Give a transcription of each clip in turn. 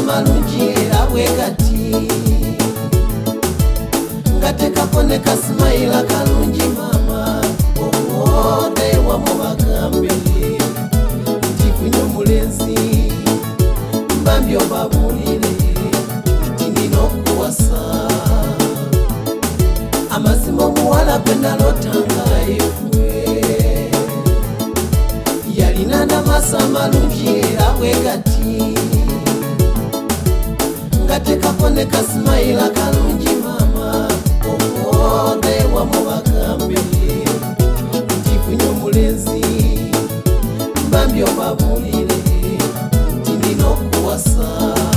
malungi era bwe gati nga tekako ne kasimayira kalungi mama ode wamu bagambe nti kunya omulenzi mbambi obabuulire nti nina okuwasa amazima omuwala gwe nalotanga ekwe yalina n'amaaso amalungi era bwe gati nga tekako ne kasimayira kalungi mama ode wamu bagambe nti kunya omulenzi mbambi obabuulire nti nina okuwasa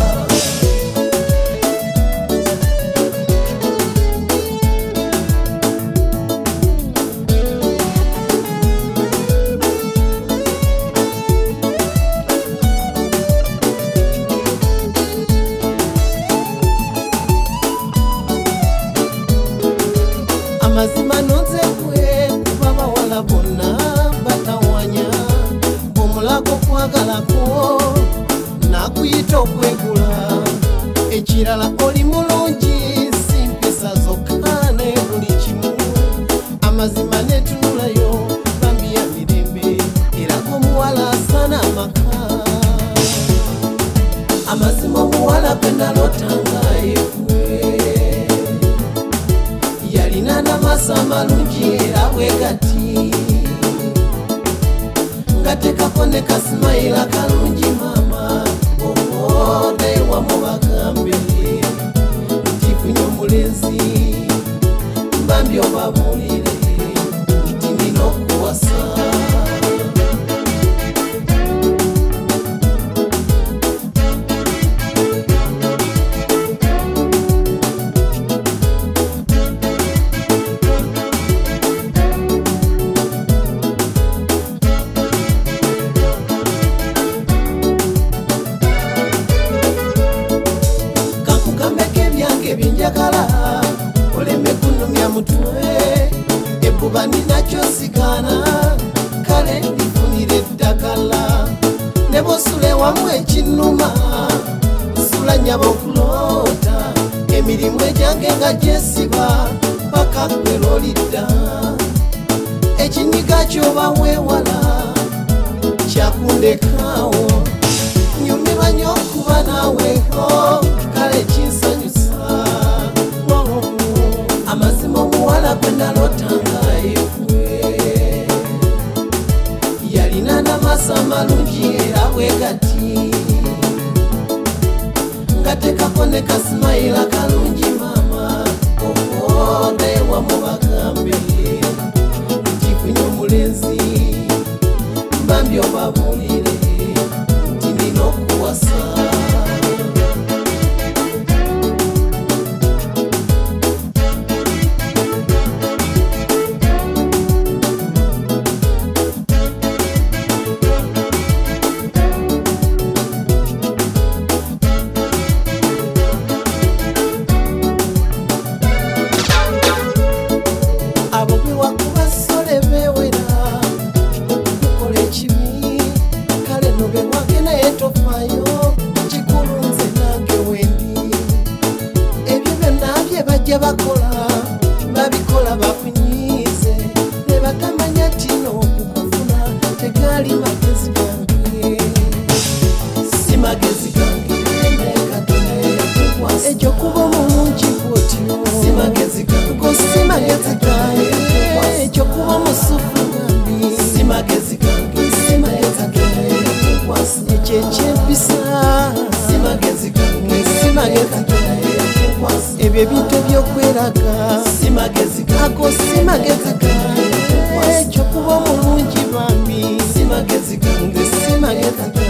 amazima nonze kwe kuba bawala bonna batawanya omulago kwagalako nakuyita okwegula ekirala oli mulungi si mpisa zokka ne buli kimu amazima netunulayo bambi ya mirembe era omuwala asana amaka amazima omuwala gwe nalotanga ekwe yalina n'amaaso amalungi era bwe gati nga tekako ne kasimayira kalungi mama ode wamu bagambe nti kunya omulenzi mbambi obabuulire nti nina okuwasa ebyenjagala oleme kunumya mutwe ebbuba ninakyo sigana kale ndifunire eddagala ne bosula wamu ekinuma sula nyaba okuloota emirimu egyange nga gyesiba paka kwerolidda ekinyiga kyoba weewala kyakundekaawo nyumirwa nnyo okuba naaweho kale kinsanyusa amazima omuwala gwe nalotanga ekwe yalina n'amaaso amalungi era bwe gati nga tekako ne kasimayira kalungi mama ode wamu bagambe nti kunya omulenzi mbambi obabuulire nti nina okuwasa abo bewakuba sole bewera okukukola ekibi kale no bewage naye tofayo kikulu nze nange wendi ebyo byonna bye bajja bakola babikola bakunyiize ne batamanya tino okukufuna tegali magezi gange si magezi gange ekyo kuba omulungi bwotyo si magezi gange si magezi gange ekyo kuba omusufu gambi si magezi gange si magezi gange ekyo ekyempisa si magezi gange si magezi gange ebyo ebintu ebyokweraga si magezi gange ako si magezi gange ekyo kuba omulungi bambi si magezi gange si magezi gange